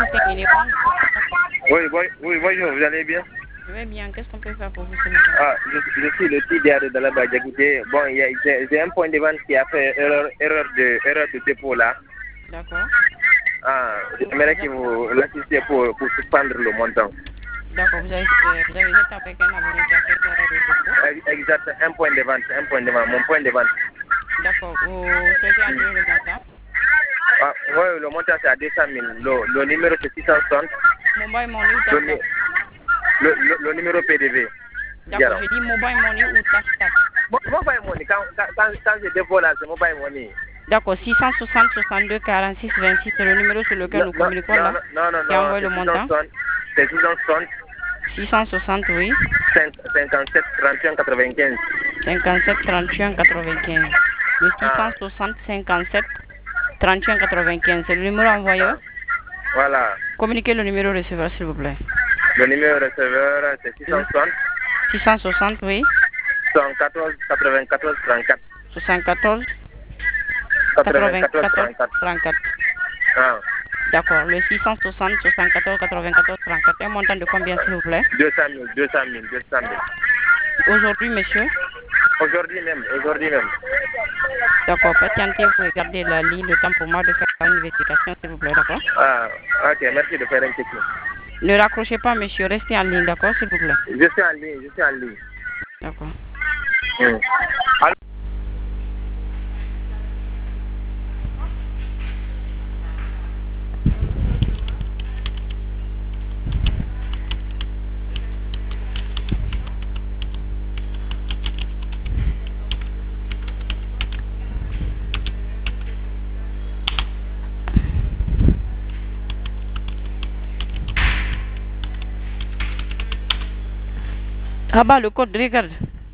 Oui, bonjour, vous allez bien? Je vais bien. Qu'est-ce qu'on peut faire pour vous ce matin? Je suis le TDA de la Badjagoudé. Bon, j'ai un point de vente qui a fait erreur de dépôt là. D'accord. J'aimerais que vous l'assistiez pour suspendre le montant. D'accord, vous avez été avec un abonné qui a fait erreur de dépôt? Exact, un point de vente, mon point de vente. D'accord, vous souhaitez annuler le montant? Oui, le montant c'est à 200 000. Le numéro c'est 660. Mobile money ou tax? Le numéro PDV. D'accord, je dis mobile money ou tax? Mobile money, quand je dévole là, c'est mobile money. D'accord, 660 62 46 26, c'est le numéro sur lequel nous communiquons là? Non, qui envoie le montant? C'est 660. 660, oui. 57 31 95. 57 31 95. Le 660 57 31 95, c'est le numéro envoyeur? Voilà. Communiquez le numéro receveur, s'il vous plaît. Le numéro receveur, c'est 660. 660, oui. 74 94 34. 74 94 34. D'accord, le 660 74 94 34. Un montant de combien, s'il vous plaît? 200 000. Aujourd'hui, monsieur? Aujourd'hui même. D'accord, patientez, vous regardez la ligne, le temps pour moi de faire une vérification, s'il vous plaît, d'accord? Ok, merci de faire un check. Ne raccrochez pas, monsieur, restez en ligne, d'accord, s'il vous plaît? Je suis en ligne. D'accord. Allô? Ah bah, le code, regarde.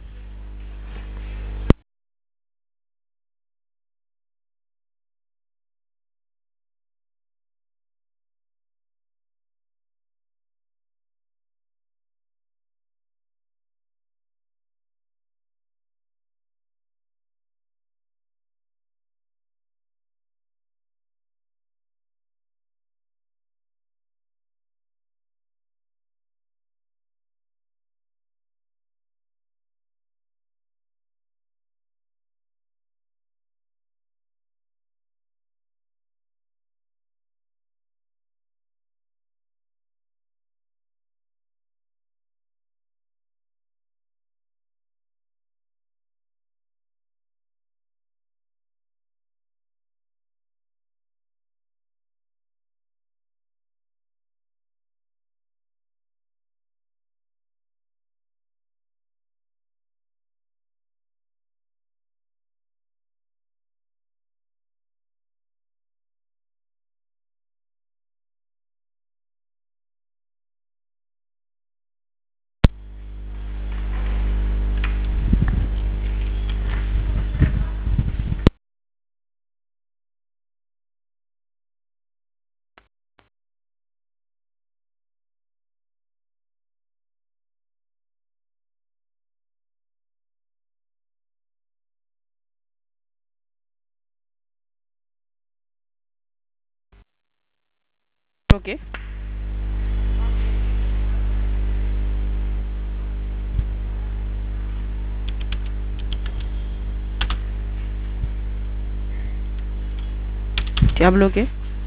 Ok. Tu as bloqué?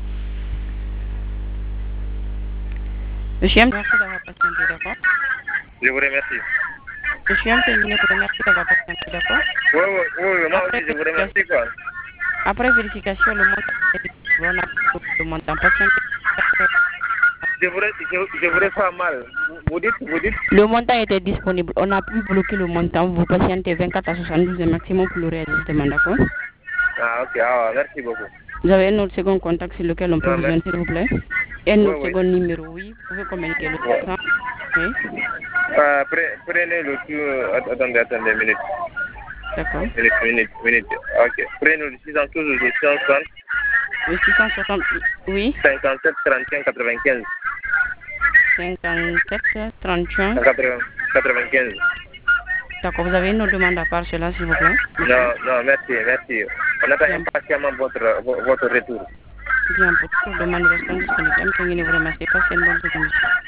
Monsieur M, merci d'avoir patienté, d'accord? Je vous remercie. Monsieur M, je vous remercie d'avoir patienté, d'accord? Oui, moi aussi, je vous remercie, quoi. Après vérification, le montant on a le montant patienté. Je vous reçois mal. Vous dites? Le montant était disponible. On a pu bloquer le montant. Vous patientez 24 à 72 maximum pour le réajustement, d'accord? Ok, merci beaucoup. Vous avez un autre second contact sur lequel on peut vous joindre, s'il vous plaît? Et un autre second numéro, oui. Vous pouvez communiquer le temps. Oui. Prenez le tout. Attendez une minute. D'accord. Minute. Ok. Prenez le 660. Le 660, oui. 57 31 95. 57 31 95. D'accord, vous avez une autre demande à part cela, s'il vous plaît? Non, merci. On attend impatiemment votre retour. Bien, pour toute demande de restauration disponible. M. Vous remercie. Passez une bonne journée.